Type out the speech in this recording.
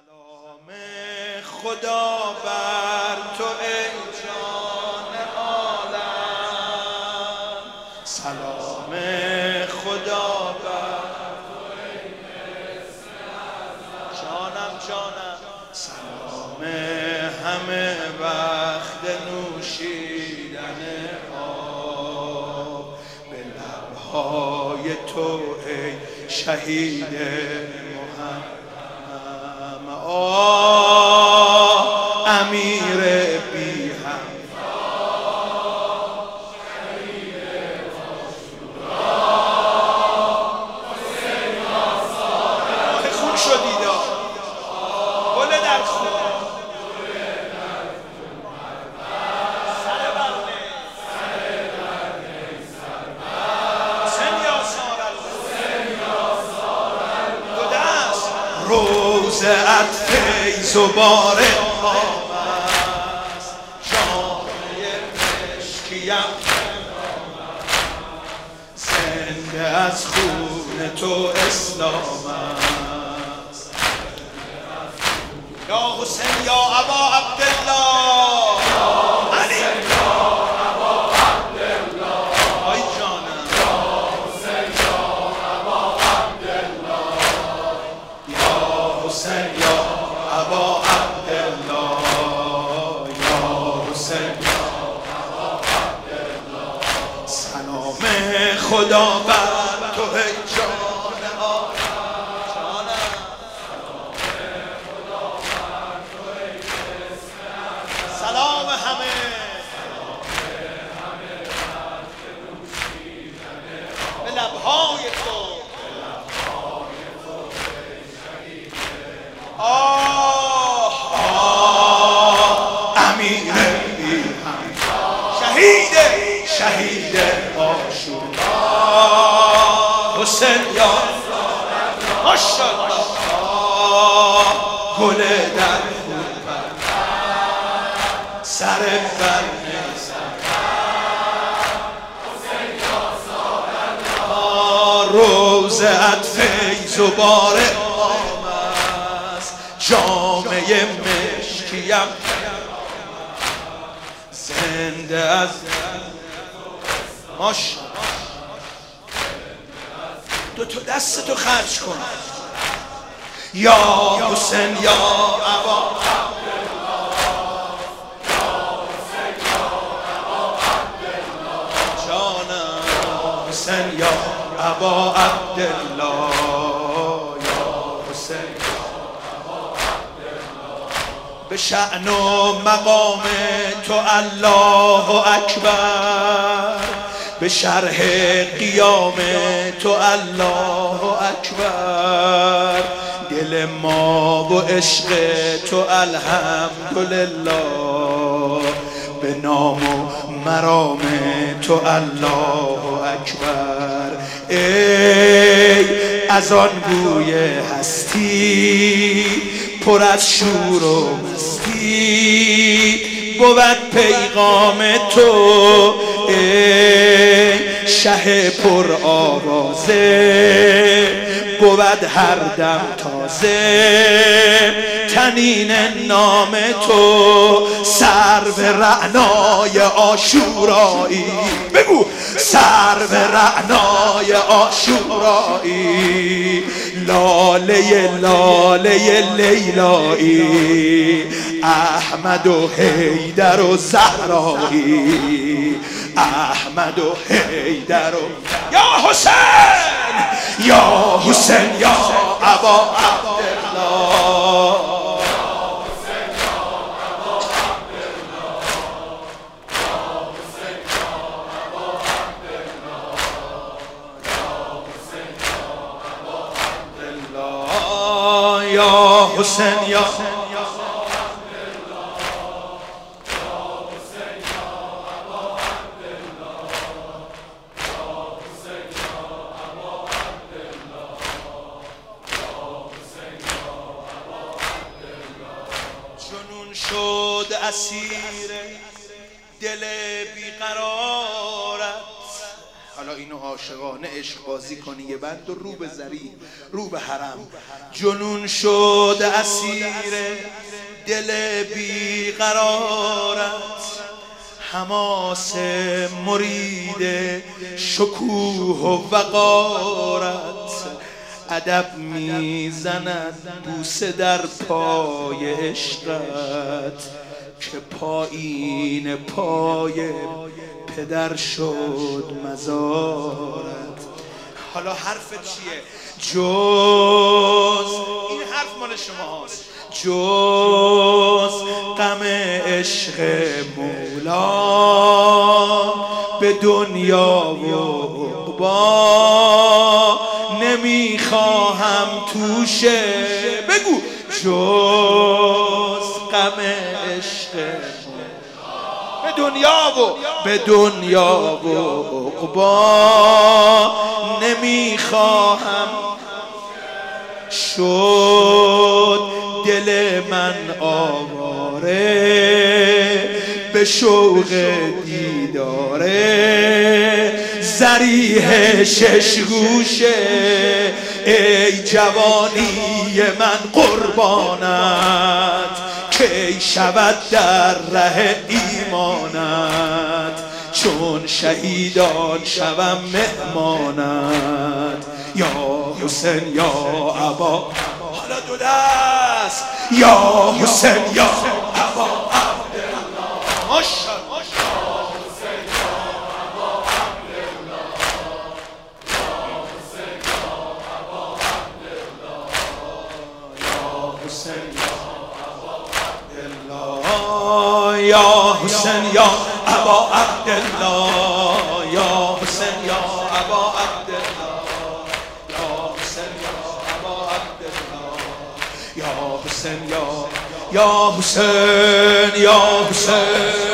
سلام خدا بر تو ای جان عالم، سلام خدا بر تو ای اسم اعظم، جانم سلام همه وقت نوشیدن آب به لبهای تو ای شهید امیر بی هم خون شدید گل در خون روزت فیض و باره آمست، جامعه مشکیم زنده از خون تو اسلام است. یا حسین یا ابا عبدالله، علی یا ابا عبدالله، آی جانم یا حسین یا ابا عبدالله، یا حسین یا ابا عبدالله، یا حسین یا ابا عبدالله. سلام خدا بر تو ای جان عالم، سلام همه به لبهای تو امیر بی هم شهید عاشورا، حسین یا ماشاءالله گل در خون سر بر روزت فیض و باره آمست، جامعه مشکیم زنده از ماشاءالله. دو دستتو خرج کن یا حسین یا ابا عبدالله، یا حسین یا ابا عبدالله، جانم حسین یا ابا عبدالله، یا حسین یا ابا عبدالله. به شأن و مقام تو الله اکبر، به شرح قیام تو الله اکبر، دل ما و عشق تو الحمدلله، به نام و مرام تو الله اکبر. ای از آن بوی هستی پر از شور و مستی، بود پیغام تو ای شه پر آوازه، بود هر دم تازه تنین نام تو. سرو رعنای عاشورایی، بگو سرو رعنای عاشورایی، لاله لاله لیلایی، احمد و حیدر و زهرایی، احمد و حیدر و یا حسین یا حسین یا ابا عبدالله، یا حسین یا جنون شد اسیر دل بیقرارت، حالا اینو عاشقانه عشق بازی کنی یه بند و رو به زری رو به حرم. جنون شد اسیر دل بیقرارت، حماس مرید شکوه و وقارت. ادب میزند بوسه در پای عشقت، که پایین پای پدر شد مزارت. حالا حرف چیه؟ جز این حرف مال شما هست. جز غم عشق مولا به دنیا و عقبا نمیخواهم توشه. بگو جز غم عشق به دنیا و عقبا نمیخواهم. شد دل من آواره به شوق دیداره، ذریح شش گوشه. ای جوانی من قربانت، کی شود در ره ایمانت. چون شهیدان شوم مهمانت. یا حسین یا ابا، حالا دو دست. یا حسین یا ابا عبدالله، ماشاءالله. یا حسین یا ابا عبدالله، یا حسین یا ابا عبدالله، یا حسین یا ابا عبدالله، یا حسین یا حسین یا حسین.